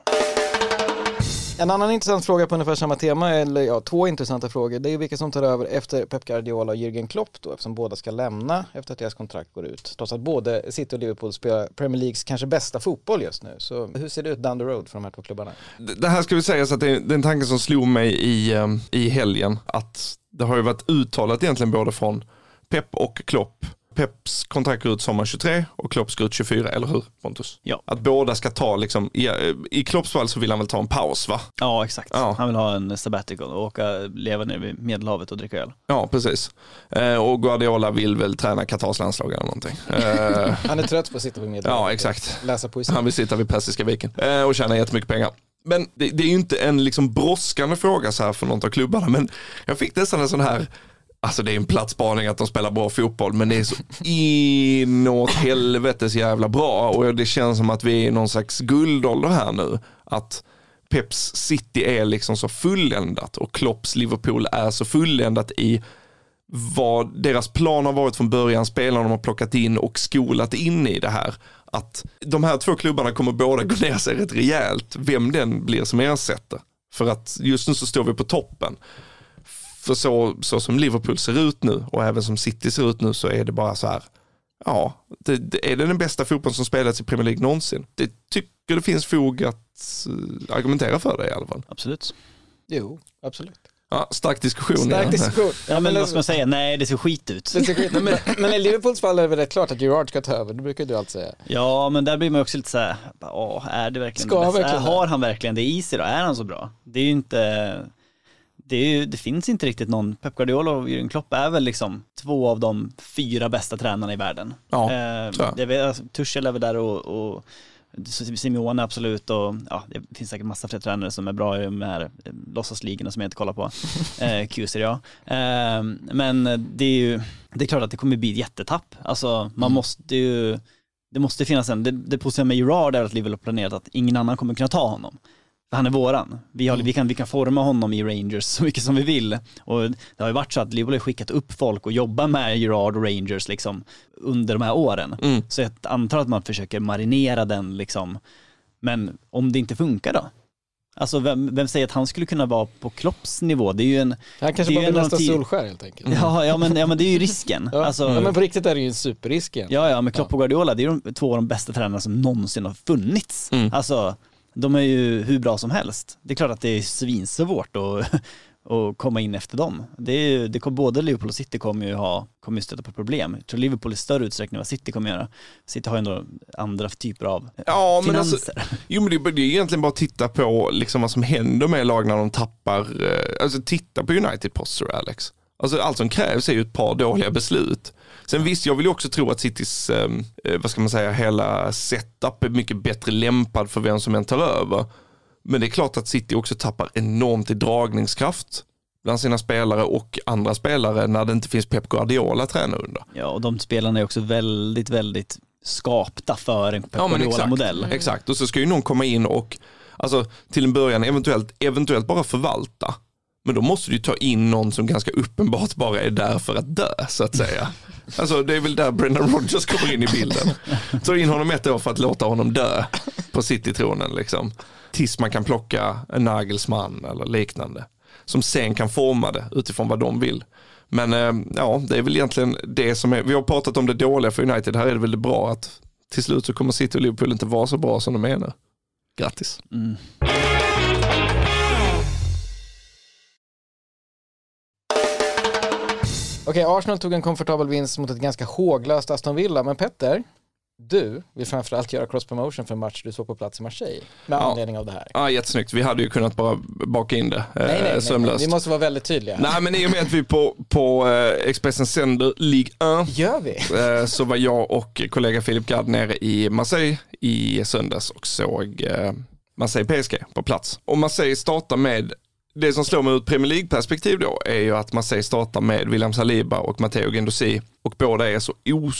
En annan intressant fråga på ungefär samma tema, eller ja, två intressanta frågor, det är vilka som tar över efter Pep Guardiola och Jürgen Klopp då, eftersom båda ska lämna efter att deras kontrakt går ut. Trots att både City och Liverpool spelar Premier Leagues kanske bästa fotboll just nu. Så hur ser det ut down the road för de här två klubbarna?
Det här ska vi säga så att det är den tanken som slog mig i, i helgen, att det har ju varit uttalat egentligen både från Pep och Klopp. Peps kontrakt går ut sommar tjugotre och Klopps går ut tjugofyra, eller hur, Pontus?
Ja.
Att båda ska ta liksom, i, i Klopps fall så vill han väl ta en paus, va?
Ja, exakt. Ja. Han vill ha en sabbatical och åka, leva ner vid Medelhavet och dricka öl.
Ja, precis. Eh, och Guardiola vill väl träna Katars landslag eller någonting. Eh,
han är trött på att sitta vid Medelhavet.
Ja, exakt.
Läsa poesi.
Han vill sitta vid Persiska viken eh, och tjäna jättemycket pengar. Men det, det är ju inte en liksom brådskande fråga så här för någon av klubbarna, men jag fick nästan en sån här. Alltså det är en platsspaning att de spelar bra fotboll, men det är så inåt helvetes jävla bra, och det känns som att vi är i någon slags guldålder här nu, att Peps City är liksom så fulländat och Klopps Liverpool är så fulländat i vad deras plan har varit från början, spelarna de har plockat in och skolat in i det här, att de här två klubbarna kommer båda gå ner sig rätt rejält, vem den blir som ersätter, för att just nu så står vi på toppen. För så, så som Liverpool ser ut nu och även som City ser ut nu så är det bara så här, ja, det, det är det den bästa fotbollen som spelats i Premier League någonsin. Det tycker det finns fog att uh, argumentera för det i alla fall.
Absolut.
Jo, absolut.
Ja, stark diskussion.
Stark
ja.
diskussion.
Ja, men vad ska man säga? Nej, det ser skit ut.
Det ser skit ut. Men, men i Liverpools fall är det väl rätt klart att Gerrard ska ta över, det brukar du alltid säga.
Ja, men där blir man också lite så här, åh, är det verkligen
Ska
det bästa?
verkligen
Har han verkligen det i sig då? Är han så bra? Det är ju inte... Det, är ju, det finns inte riktigt någon. Pep Guardiola och Jürgen Klopp är väl liksom två av de fyra bästa tränarna i världen.
Ja,
eh,
så.
det är, alltså, Tuchel är väl där och, och Simeone absolut och ja, det finns säkert massa fler tränare som är bra i de här låtsasligorna som jag inte kollar på. eh, Q C, ja. Eh, men det är ju, det är klart att det kommer bli ett jättetapp. Alltså man mm. måste ju, det måste finnas en, det, det positiva med Gerrard är att Liverpool har planerat att ingen annan kommer kunna ta honom. För han är våran. Vi, har, mm. vi, kan, vi kan forma honom i Rangers så mycket som vi vill. Och det har ju varit så att Liverpool har skickat upp folk och jobbar med Gerrard och Rangers liksom, under de här åren. Mm. Så jag antar att man försöker marinera den. Liksom. Men om det inte funkar då? Alltså vem, vem säger att han skulle kunna vara på Klopps nivå? Det är ju en...
Han kanske bara blir nästa Solskär helt enkelt.
Ja, ja, men, ja, men det är ju risken.
ja.
Alltså,
ja, men på riktigt är det ju en superrisk igen.
Ja, ja, men Klopp och Guardiola, det är de två av de bästa tränarna som någonsin har funnits. Mm. Alltså... De är ju hur bra som helst. Det är klart att det är svinsvårt att, att komma in efter dem. Det är ju, det kommer, både Liverpool och City kommer ju ha, kommer ju stöta på problem. Jag tror Liverpool i större utsträckning än vad City kommer göra. City har ju ändå andra typer av
ja,
finanser.
Men alltså, jo, men det är egentligen bara att titta på liksom vad som händer med lag när de tappar. Alltså titta på United Posture, Alex. Alltså allt som krävs är ju ett par dåliga beslut. Sen visst, jag vill ju också tro att Citys, eh, vad ska man säga, hela setup är mycket bättre lämpad för vem som än tar över. Men det är klart att City också tappar enormt i dragningskraft bland sina spelare och andra spelare när det inte finns Pep Guardiola träna under.
Ja, och de spelarna är också väldigt, väldigt skapta för en Pep
ja,
Guardiola-modell.
Exakt, exakt, och så ska ju någon komma in och alltså, till en början eventuellt, eventuellt bara förvalta. Men då måste du ta in någon som ganska uppenbart bara är där för att dö, så att säga. Alltså det är väl där Brendan Rodgers kommer in i bilden. Ta in honom ett år för att låta honom dö på City-tronen liksom. Tills man kan plocka en Nagelsmann eller liknande. Som sen kan forma det utifrån vad de vill. Men ja, det är väl egentligen det som är, vi har pratat om det dåliga för United. Här är det väl det bra att till slut så kommer City och Liverpool inte vara så bra som de är nu. Grattis. Mm.
Okej, Arsenal tog en komfortabel vinst mot ett ganska håglöst Aston Villa, men Petter, du vill framförallt göra cross-promotion för en match du såg på plats i Marseille med
ja.
anledning av det här.
Ja, jättesnyggt. Vi hade ju kunnat bara baka in det.
Nej, nej, nej, nej, nej. Vi måste vara väldigt tydliga.
Nej, men i och med att vi på, på eh, Expressen sänder Ligue ett
Gör vi?
Eh, så var jag och kollega Filip Gard nere i Marseille i söndags och såg eh, Marseille P S G på plats. Och Marseille startar med det som slår mig ur Premier League-perspektiv då är ju att Marseille startar med William Saliba och Matteo Guendouzi och båda är så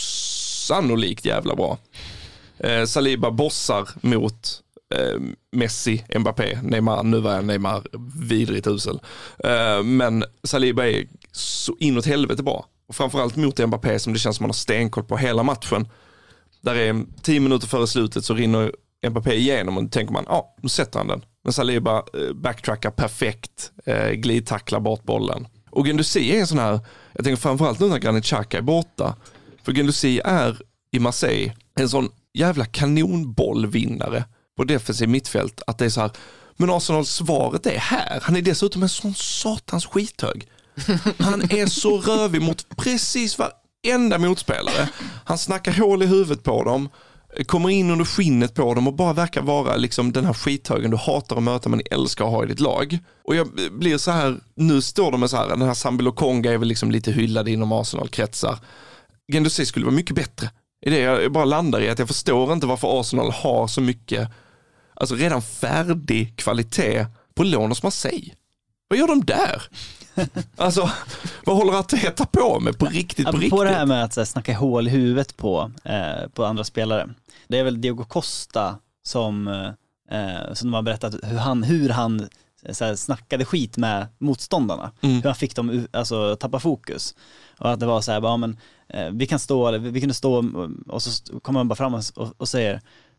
osannolikt jävla bra. Eh, Saliba bossar mot eh, Messi, Mbappé, Neymar, nu var jag Neymar vidrigt usel. Eh, men Saliba är så inåt helvete bra. Och framförallt mot Mbappé som det känns som man har stenkoll på hela matchen. Där är tio minuter före slutet så rinner Mbappé igenom och då tänker man, ja, ah, nu sätter han den. Men Saliba eh, backtrackar perfekt, eh, glidtacklar bort bollen. Och Guendouzi är en sån här, jag tänker framförallt nu när Granit Xhaka är borta. För Guendouzi är i Marseille en sån jävla kanonbollvinnare på defensiv mittfält. Att det är så här, men Arsenals svaret är här. Han är dessutom en sån satans skithög. Han är så rövig mot precis varenda motspelare. Han snackar hål i huvudet på dem. Kommer in under skinnet på dem och bara verkar vara liksom den här skithögen du hatar att möta men älskar att ha i ditt lag. Och jag blir så här, nu står de med så här, den här Sambi Lokonga är väl liksom lite hyllad inom Arsenal-kretsar. Guendouzi skulle vara mycket bättre. I det jag bara landar i att jag förstår inte varför Arsenal har så mycket, alltså redan färdig kvalitet på lån hos Marseille. Vad gör de där? Alltså, vad håller Arteta på med på riktigt, på riktigt?
På det här med att så här, snacka hål i huvudet på, eh, på andra spelare. Det är väl Diego Costa som, eh, som de har berättat hur han, hur han så här, snackade skit med motståndarna. Mm. Hur han fick dem alltså, tappa fokus. Och att det var så här, ja, men, eh, vi kan stå, vi kunde stå och så kommer man bara fram och, och säger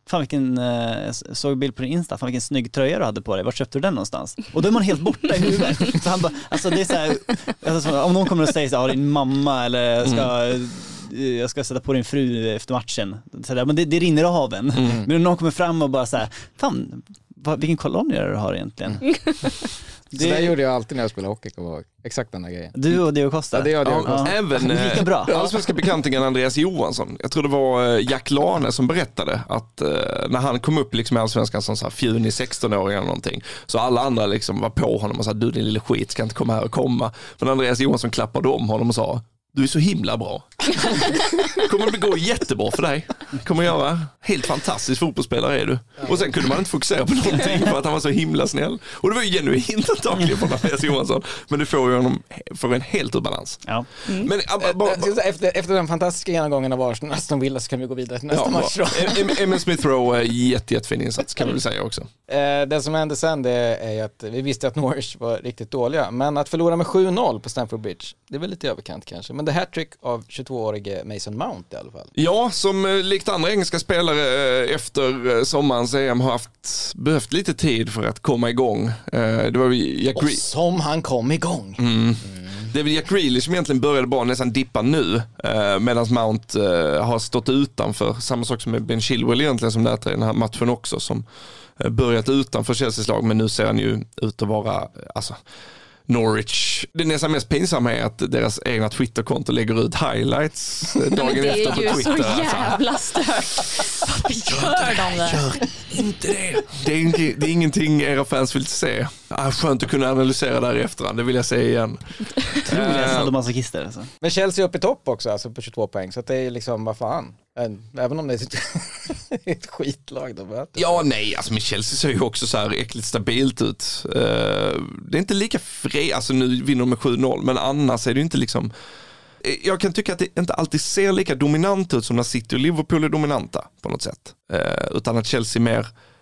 fan vilken, eh, jag såg bild på din Insta, fan vilken snygg tröja du hade på dig, var köpte du den någonstans? Och då är man helt borta i huvudet. Så han bara, alltså det är så här, alltså, om någon kommer att säga så här, din mamma eller jag ska, mm. jag ska sätta på din fru efter matchen, så där, men det, det rinner av en. Mm. Men om någon kommer fram och bara så här, fan, vad, vilken kolonn är det du har egentligen? Mm.
Det... Så där gjorde jag alltid när jag spelade hockey, och exakt den där grejen.
Du och Diego Costa?
Ja, det och Diego Costa.
Ja. Även
lika bra.
allsvenska bekantingen Andreas Johansson. Jag tror det var Jack Lane som berättade att uh, när han kom upp liksom i allsvenskan som så här fjunig sexton-åring eller någonting, så alla andra liksom var på honom och sa, du din lille skit ska inte komma här och komma. Men Andreas Johansson klappade om honom och sa, du är så himla bra. Kommer det gå jättebra för dig. Kommer göra helt fantastisk fotbollsspelare är du. Och sen kunde man inte fokusera på någonting för att han var så himla snäll. Och det var ju genuint antagligen från Andreas Johansson. Men det får ju honom för en helt ur balans.
Ja.
Mm. Men, äh, bara,
efter, efter den fantastiska genomgången av Arsenal Aston Villa så kan vi gå vidare till nästa ja, match då.
Emil Smith Rowe, jätte, jättefin insats kan vi väl säga också.
Det som hände sen det är att vi visste att Norwich var riktigt dåliga. Men att förlora med sju noll på Stamford Bridge, det är väl lite överkant kanske. Men det hattrick av tjugotvåårige Mason Mount i alla fall.
Ja, som likt andra engelska spelare efter sommarens E M har haft, behövt lite tid för att komma igång. Det var Jack
Och som han kom igång.
Mm. Mm. Det är väl Jack Grealish som egentligen började bara nästan dippa nu, medan Mount har stått utanför. Samma sak som med Ben Chilwell egentligen som lät i den här matchen också, som börjat utanför Chelseas lag, men nu ser han ju ut att vara, alltså Norwich. Det nästan mest pinsamma är att deras egna Twitterkonto lägger ut highlights dagen efter på Twitter.
Det är ju så jävla stört. Varför gör de det?
Gör inte det. Det är, inte, det är ingenting era fans vill se. Ah, skönt att kunna analysera där i efterhand, det vill jag säga igen.
Troliga sadomasochister alltså.
Men Chelsea är upp i topp också, alltså på tjugotvå poäng, så att det är liksom, vad fan. Även om det är ett skitlag de möter.
Ja, nej, alltså men Chelsea ser ju också så här äckligt stabilt ut. Uh, det är inte lika fri, alltså nu vinner de med sju noll, men annars är det ju inte liksom, jag kan tycka att det inte alltid ser lika dominant ut som när City och Liverpool är dominanta på något sätt. Uh, utan att Chelsea mer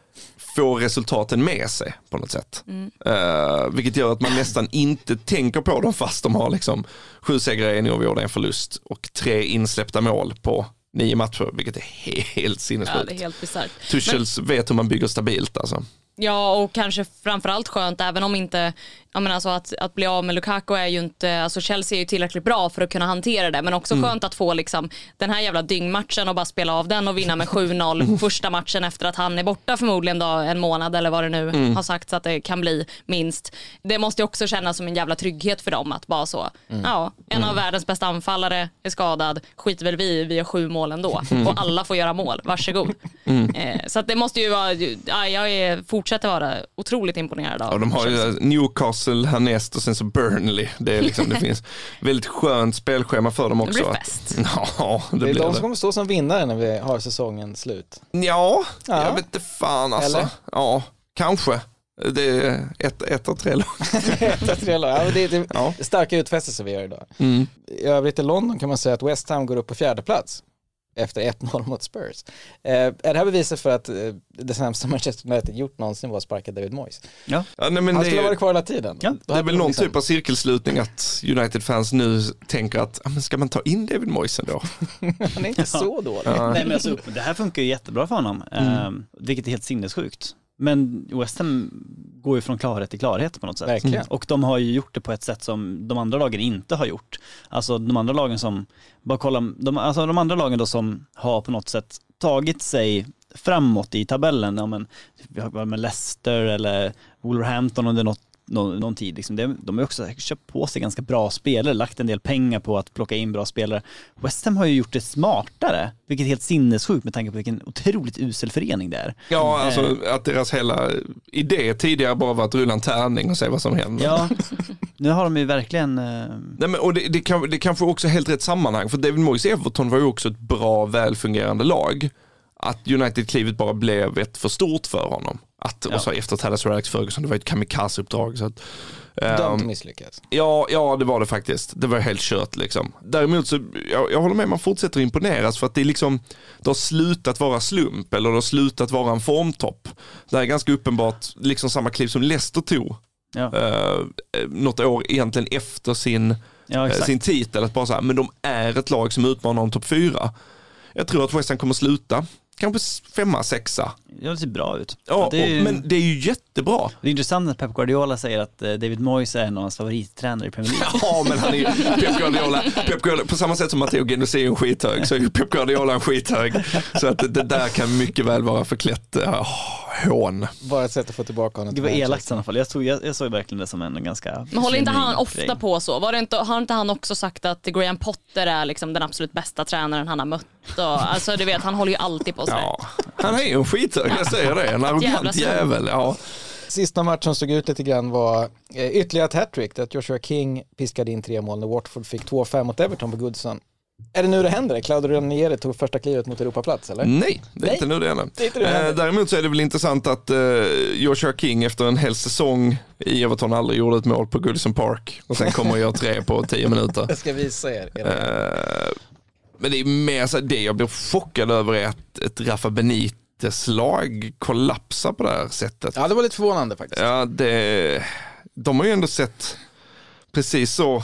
får resultaten med sig på något sätt. Mm. Uh, vilket gör att man nästan inte tänker på dem fast de har liksom sju segrar, en oavgjord, en förlust och tre insläppta mål på nio matcher, vilket är helt sinnessjukt.
Ja, det är helt bisarrt.
Tuchels Men... vet hur man bygger stabilt alltså.
Ja, och kanske framförallt skönt, även om inte, jag menar alltså att, att bli av med Lukaku är ju inte, alltså Chelsea är ju tillräckligt bra för att kunna hantera det, men också mm. skönt att få liksom den här jävla dyngmatchen och bara spela av den och vinna med sju noll mm. första matchen efter att han är borta förmodligen då en månad eller vad det nu mm. har sagt att det kan bli minst. Det måste ju också kännas som en jävla trygghet för dem att bara så, mm. ja, en mm. av världens bästa anfallare är skadad, skiter väl vi, vi har sju mål ändå mm. och alla får göra mål, varsågod. Mm. Eh, så att det måste ju vara, ja, jag är fortsätter vara otroligt imponerad av.
Ja, de har ju Newcastle härnäst och sen så Burnley. Det, är liksom, det finns väldigt skönt spelschema för dem också.
Det blir fest.
Att, ja, det,
det är
blir
de
det.
som kommer stå som vinnare när vi har säsongen slut.
Ja,
ja.
jag vet inte fan alltså.
Eller?
Ja, kanske. Det är ett, ett av tre lag.
ett av tre lag. Ja, det är det ja. starka utfästelser vi gör idag. Mm. I övrigt i London kan man säga att West Ham går upp på fjärde plats efter ett noll mot Spurs. Eh, är det här beviset för att eh, det sämsta Manchester United gjort någonsin var att sparka David Moyes?
Ja.
Ja, nej, men
Han
det
skulle
är,
ha varit kvar hela tiden.
Ja, det är väl någon liksom typ av cirkelslutning att United-fans nu tänker att men ska man ta in David Moyes då?
Han är inte ja. så dålig.
Ja. Nej, men alltså, det här funkar ju jättebra för honom, mm. eh, vilket är helt sinnessjukt. Men West Ham går ju från klarhet till klarhet på något sätt.
Verkligen.
Och de har ju gjort det på ett sätt som de andra lagen inte har gjort. Alltså de andra lagen som, bara kolla, de, alltså de andra lagen då som har på något sätt tagit sig framåt i tabellen, ja, men, vi har med Leicester eller Wolverhampton under något Någon, någon tid. Liksom. De har också köpt på sig ganska bra spelare, lagt en del pengar på att plocka in bra spelare. West Ham har ju gjort det smartare, vilket är helt sinnessjukt med tanke på vilken otroligt usel förening det är.
Ja, alltså eh. att deras hela idé tidigare bara var att rulla en tärning och se vad som händer.
Ja, nu har de ju verkligen... Eh...
Nej, men, och det, det, kan, det kanske också helt rätt sammanhang, för David Moyes Everton var ju också ett bra, välfungerande lag. Att United-klivet bara blev ett för stort för honom. Att, ja. Och så efter att Alex Alex Ferguson, det var ett kamikaze-uppdrag. Så att, um,
Dömt misslyckas.
Ja, ja, det var det faktiskt. Det var helt kört liksom. Däremot så, jag, jag håller med, man fortsätter imponeras för att det är liksom, det har slutat vara slump eller det har slutat vara en formtopp. Det är ganska uppenbart liksom samma kliv som Leicester tog. Ja. Uh, något år egentligen efter sin, ja, uh, sin titel. Att bara så här, men de är ett lag som utmanar om topp fyra. Jag tror att West Ham kommer sluta kanske femma, sexa.
Det ser bra ut.
Ja,
det är ju...
och, men det är ju jättebra.
Det är intressant att Pep Guardiola säger att David Moyes är en av hans favorittränare i Premier League.
Ja, men han är ju Pep Guardiola, Pep Guardiola. På samma sätt som Matteo Genussi är en skithög så är ju Pep Guardiola en skithög. Så att det där kan mycket väl vara förklätt oh, hån.
Bara ett sätt att få tillbaka honom.
Det var elakt i alla fall. Jag såg, jag, jag såg verkligen det som en ganska...
Men håller inte han ofta på så? Var det inte, har inte han också sagt att Graham Potter är liksom den absolut bästa tränaren han har mött? Och, alltså du vet, han håller ju alltid på sig.
Ja, han är ju en skithög, jag säger det. En arrogant jävel, ja.
Sista matchen som stod ut lite grann var eh, ytterligare ett hattrick där Joshua King piskade in tre mål när Watford fick två fem mot Everton på Goodson. Är det nu det händer? Claudio Ranieri tog första klivet mot Europaplats, eller?
Nej, det är
Nej.
inte nu det händer.
Det är inte det händer.
Eh, däremot så är det väl intressant att eh, Joshua King efter en hel säsong i Everton aldrig gjorde ett mål på Goodison Park och sen kommer jag göra tre på tio minuter.
Jag ska visa er.
Eh, men det är mer så det jag blir chockad över är att ett Rafa Benitez lag kollapsar på det här sättet.
Ja, det var lite förvånande faktiskt.
Ja, det, de har ju ändå sett precis så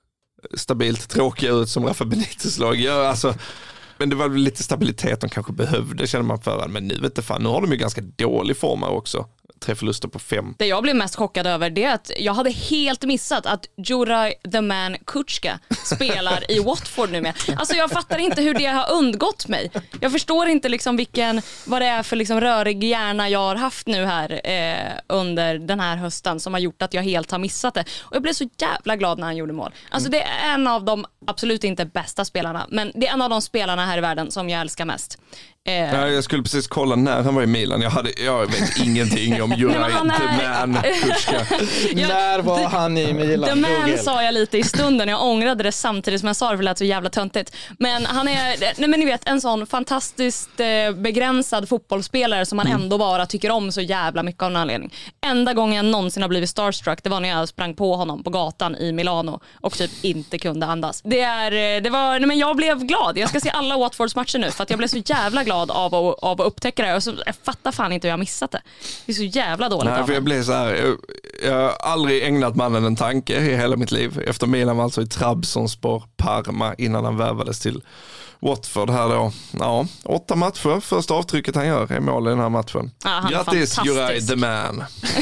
stabilt tråkiga ut som Rafa Benitez lag gör. Alltså, men det var väl lite stabilitet de kanske behövde, känner man för. Men nu vet jag fan, nu har de ju ganska dålig form också. Tre förluster på fem.
Det jag blev mest chockad över det är att jag hade helt missat att Juraj the Man Kucka spelar i Watford nu med. Alltså jag fattar inte hur det har undgått mig. Jag förstår inte liksom vilken, vad det är för liksom rörig hjärna jag har haft nu här eh, under den här hösten som har gjort att jag helt har missat det. Och jag blev så jävla glad när han gjorde mål. Alltså det är en av de absolut inte bästa spelarna, men det är en av de spelarna här i världen som jag älskar mest.
Ja, jag skulle precis kolla när han var i Milan. Jag, hade, jag vet ingenting om Juraj the Man Kucka.
När var
the,
han i Milan?
The Man
Google.
sa jag lite i stunden. Jag ångrade det samtidigt som jag sa det för det lät så jävla töntigt. Men han är, nej men ni vet, en sån fantastiskt eh, begränsad fotbollsspelare som man mm. ändå bara tycker om så jävla mycket av en anledning. Enda gången jag någonsin har blivit starstruck, det var när jag sprang på honom på gatan i Milano och typ inte kunde andas. Det är, det var, nej men jag blev glad. Jag ska se alla Watfords matcher nu för att jag blev så jävla glad av att, av att upptäcka det. Och så, jag fattar fan inte hur jag missat det. Det är så jävla dåligt.
Nej,
av
för jag blev så här, jag, jag har aldrig ägnat mannen en tanke i hela mitt liv. Efter Milan var alltså i Trabzonspor, Parma innan han värvades till Watford här då. Ja, åtta matcher. Första avtrycket han gör är mål i den här matchen.
Ja,
grattis Juraj the Man.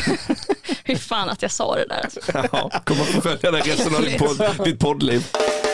Hur fan att jag sa det där.
Ja, kommer att förfölja dig resten av ditt, podd, ditt poddliv.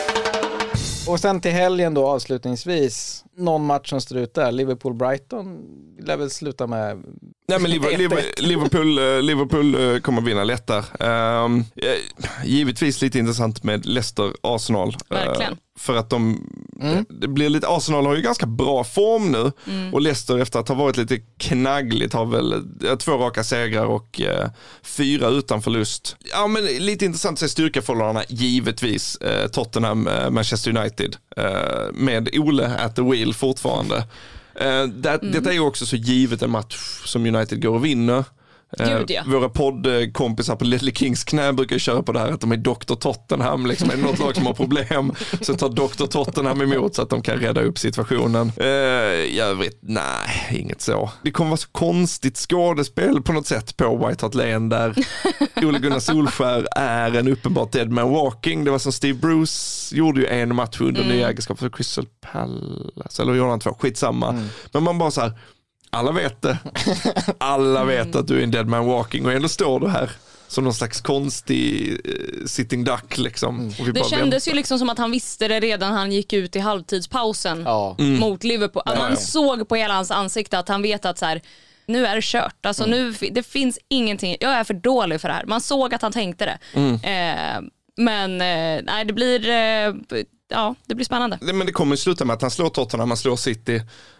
Och sen till helgen då avslutningsvis, någon match som står ut där, Liverpool-Brighton lär väl sluta med...
Nej, men Liverpool, Liverpool, Liverpool kommer vinna lätt där. Um, givetvis lite intressant med Leicester-Arsenal.
Verkligen.
Uh, för att de,
mm.
det blir lite, Arsenal har ju ganska bra form nu. Mm. Och Leicester efter att ha varit lite knaggligt har väl uh, två raka segrar och uh, fyra utan förlust. Ja, men lite intressant att se styrkeförhållandena, givetvis. Uh, Tottenham, uh, Manchester United. Uh, med Ole at the wheel fortfarande. Uh, det, mm. Detta är ju också så givet en match som United går och vinner.
Gud, ja.
Uh, våra poddkompisar på Little Kings knä brukar köra på det här att de är doktor Tottenham. Liksom. Är det något lag som har problem så tar doktor Tottenham emot så att de kan rädda upp situationen. Uh, jag vet, nej, inget så. Det kommer vara så konstigt skådespel på något sätt på White Hart Lane där Ole Gunnar Solskjær är en uppenbart dead man walking. Det var som Steve Bruce gjorde ju en match under mm. nya egenskap för Crystal Palace. Eller gjorde han två, skitsamma. Mm. Men man bara så här, alla vet det. Alla vet att du är en dead man walking och ändå står du här som någon slags konstig uh, sitting duck liksom. Mm. Och vi
det
bara
kändes
väntar.
ju liksom som att han visste det redan han gick ut i halvtidspausen
ja.
mm. mot Liverpool. Att
ja,
man
ja.
såg på hela hans ansikte att han vet att så här, nu är det kört. Alltså mm. nu, det finns ingenting. Jag är för dålig för det här. Man såg att han tänkte det. Mm. Eh, men eh, nej, det blir eh, ja, det blir spännande.
Men det kommer ju sluta med att han slår Tottenham, han slår City.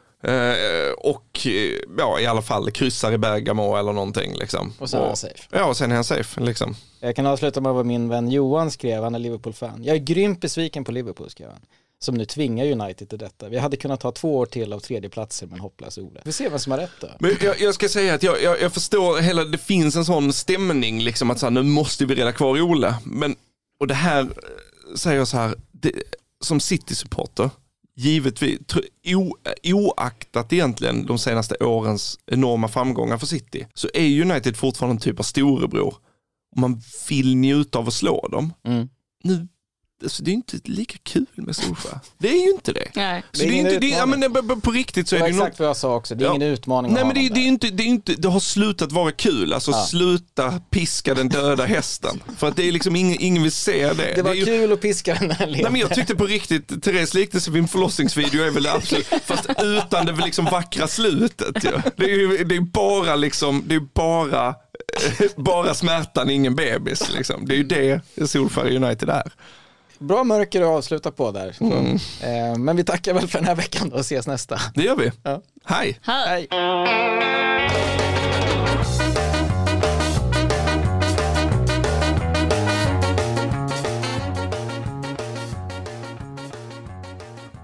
Uh, och ja, i alla fall kryssar i Bergamo eller någonting liksom.
Och sen är han safe.
Ja, och sen är han safe liksom.
Jag kan avsluta med vad min vän Johan skrev, han är Liverpool-fan. Jag är grymt besviken på Liverpool, skrev han. Som nu tvingar United till detta. Vi hade kunnat ta två år till av tredje platser med en hopplös Ole. Vi ser vem som har rätt då.
Men jag, jag ska säga att jag, jag, jag förstår hela, det finns en sån stämning liksom att så här, nu måste vi reda kvar i Ole. Men, och det här säger jag så här, det, som City-supporter, givetvis, o, oaktat egentligen de senaste årens enorma framgångar för City, så är United fortfarande en typ av storebror. Och man vill njuta av att slå dem. Mm. Nu, alltså, det är inte lika kul med Solskär. Det är ju inte det.
Nej.
Så det är inte, det, ja, men på riktigt så
det
är
var
det
exakt
något...
vad jag sa också, det är ingen
ja.
utmaning.
Nej, men det, det, är inte, det, är inte, det har slutat vara kul. Alltså
ja.
sluta piska den döda hästen. För att det är liksom ingen, ingen vill se det.
Det var
det är ju...
kul att piska den här
Nej, men jag tyckte på riktigt, Therese liknelse vid en förlossningsvideo är väl absolut, fast utan det liksom vackra slutet. Ja. Det är ju det är bara liksom, det är bara bara smärtan, ingen bebis liksom. Det är ju det Solskär United är.
Bra mörker att avsluta på där. Mm. Eh, men vi tackar väl för den här veckan då och ses nästa.
Det gör vi.
Ja.
Hej.
Hej.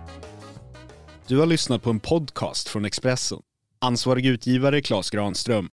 Du har lyssnat på en podcast från Expressen. Ansvarig utgivare Claes Granström.